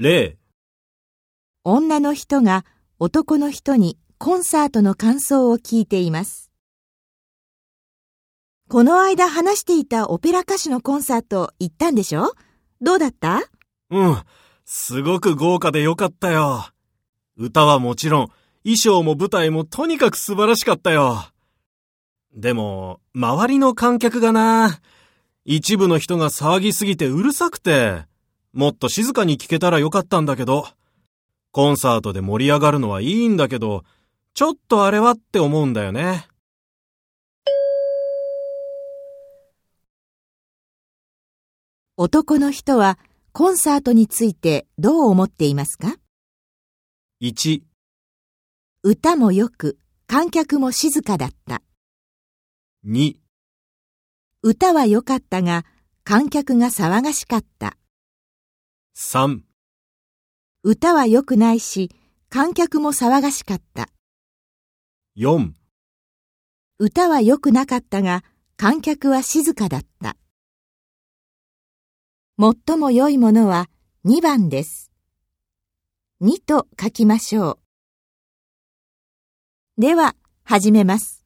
例、 女の人が男の人にコンサートの感想を聞いています。この間話していたオペラ歌手のコンサート行ったんでしょ？どうだった？ すごく豪華でよかったよ。歌はもちろん、衣装も舞台もとにかく素晴らしかったよ。でも、周りの観客がな、一部の人が騒ぎすぎてうるさくて、もっと静かに聞けたらよかったんだけど、コンサートで盛り上がるのはいいんだけど、ちょっとあれはって思うんだよね。 男の人はコンサートについてどう思っていますか？ 1、 歌もよく、観客も静かだった。 2、 歌は良かったが、観客が騒がしかった。 3、 歌は良くないし、観客も騒がしかった。 4、 歌は良くなかったが、観客は静かだった。最も良いものは2番です。2と書きましょう。では、始めます。